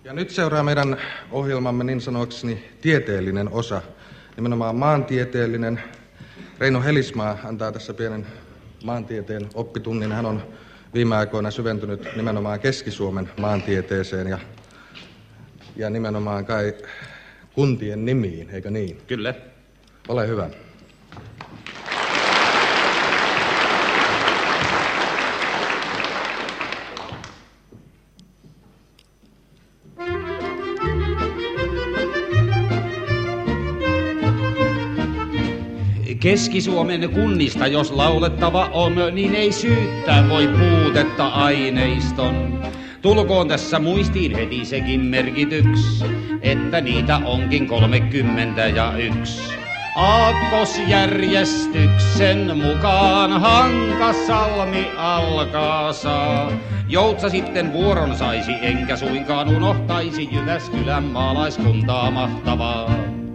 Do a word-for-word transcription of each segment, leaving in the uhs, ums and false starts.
Ja nyt seuraa meidän ohjelmamme niin sanoakseni tieteellinen osa, nimenomaan maantieteellinen. Reino Helismaa antaa tässä pienen maantieteen oppitunnin. Hän on viime aikoina syventynyt nimenomaan Keski-Suomen maantieteeseen ja, ja nimenomaan kai kuntien nimiin, eikö niin? Kyllä. Ole hyvä. Keski-Suomen kunnista, jos laulettava on, niin ei syyttää voi puutetta aineiston. Tulkoon tässä muistiin heti sekin merkityks, että niitä onkin kolmekymmentä ja yksi. Aakkosjärjestyksen mukaan Hankasalmi alkaa saa. Joutsa sitten vuoron saisi, enkä suinkaan unohtaisi Jyväskylän maalaiskuntaa mahtavaa.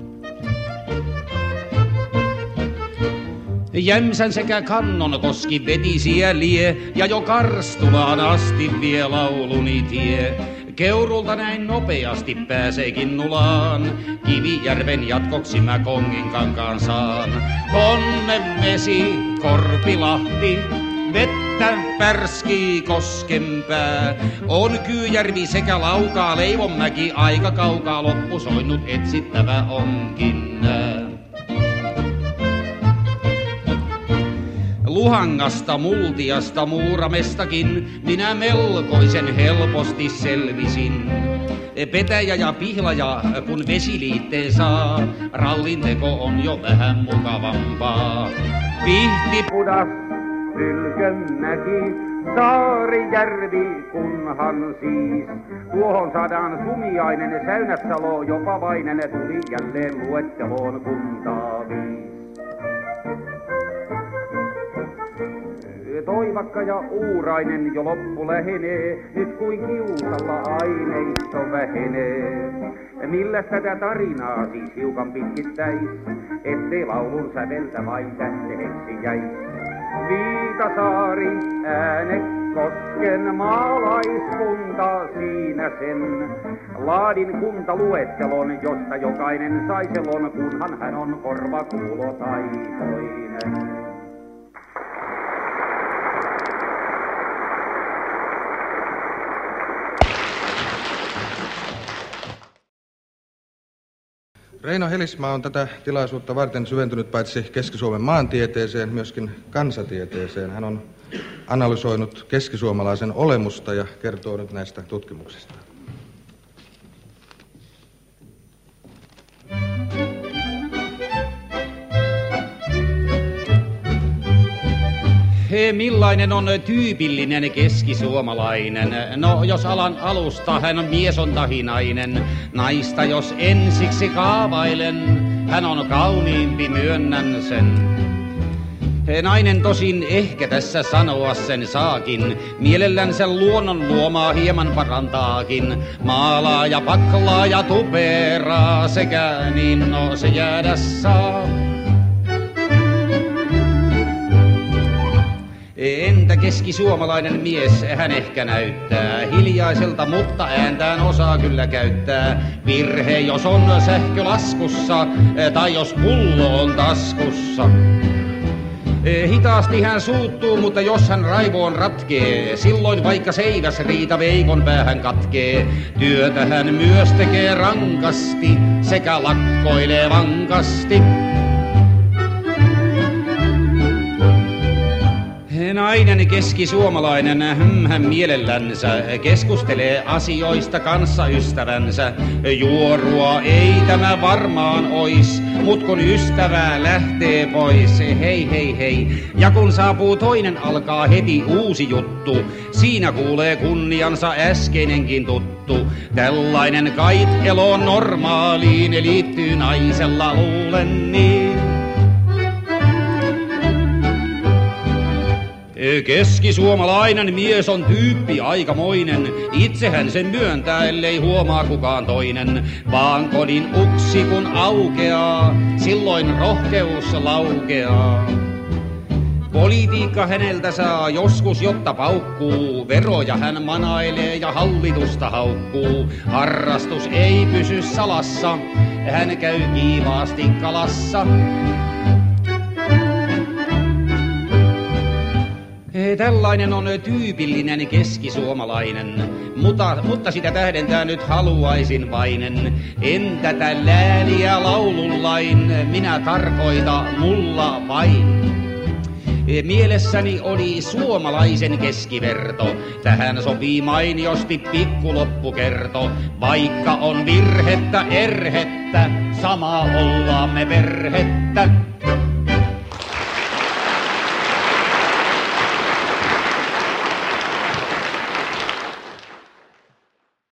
Jämsän sekä Kannonkoski vetisiä lie, ja jo Karstulaan asti vie lauluni tie. Keurulta näin nopeasti pääseekin nulaan, Kivijärven jatkoksi mä Konginkankaan saan. Konnevesi, Korpilahti, vettä pärskii koskenpää. On Kyyjärvi sekä Laukaa, Leivonmäki aika kaukaa, loppusoinnut etsittävä onkin nää. Luhangasta, Multiasta, Muuramestakin minä melkoisen helposti selvisin. Petäjä ja Pihlaja, kun vesiliitteen saa, rallinteko on jo vähän mukavampaa. Pihtipudas, Pylkönmäki, Saarijärvi, kunhan siis tuohon saadaan Sumiainen, Säynätsalo, jopa Vainen tuli jälleen luetteloon kuntaa viis. Toivakka ja Uurainen jo loppu lähenee, nyt kuin kiusalla aineisto vähenee. Milläs tätä tarinaa siis hiukan pitkittäis, ettei laulun säveltä vain tähteeksi jäis. Viitasaari, Äänekosken maalaiskunta, siinä sen laadin kuntaluettelon, josta jokainen sai selon, kunhan hän on korvakuulotaitoinen. Reino Helismaa on tätä tilaisuutta varten syventynyt paitsi Keski-Suomen maantieteeseen, myöskin kansatieteeseen. Hän on analysoinut keskisuomalaisen olemusta ja kertoo nyt näistä tutkimuksista. He, millainen on tyypillinen keskisuomalainen? No, jos alan alusta, hän mies on tahinainen. Naista jos ensiksi kaavailen, hän on kauniimpi, myönnän sen. He, nainen tosin ehkä tässä sanoa sen saakin, mielellänsä luonnon luomaa hieman parantaakin. Maalaa ja paklaa ja tuperaa sekä niin no se jäädä saa. Entä keskisuomalainen mies, hän ehkä näyttää hiljaiselta, mutta ääntään osaa kyllä käyttää. Virhe, jos on sähkölaskussa, tai jos pullo on taskussa. Hitaasti hän suuttuu, mutta jos hän raivoon ratkee, silloin vaikka seiväs riita veikon päähän katkee. Työtä hän myös tekee rankasti, sekä lakkoilee vankasti. Nainen keskisuomalainen, hän mielellänsä keskustelee asioista kanssaystävänsä. Juorua ei tämä varmaan ois, mut kun ystävää lähtee pois, hei hei hei. Ja kun saapuu toinen, alkaa heti uusi juttu, siinä kuulee kunniansa äskeinenkin tuttu. Tällainen kait eloon normaaliin liittyy naisella, luulen niin. Keskisuomalainen mies on tyyppi aikamoinen, itsehän sen myöntää, ellei huomaa kukaan toinen. Vaan kodin uksi kun aukeaa, silloin rohkeus laukeaa. Politiikka häneltä saa joskus, jotta paukkuu. Veroja hän manailee ja hallitusta haukkuu. Harrastus ei pysy salassa, hän käy kiivaasti kalassa. Tällainen on tyypillinen keskisuomalainen, mutta, mutta sitä tähdentää nyt haluaisin vainen. En tätä lääniä laulunlain, minä tarkoita mulla vain. Mielessäni oli suomalaisen keskiverto, tähän sopii mainiosti pikkuloppukerto. Vaikka on virhettä erhettä, sama ollaan me perhettä.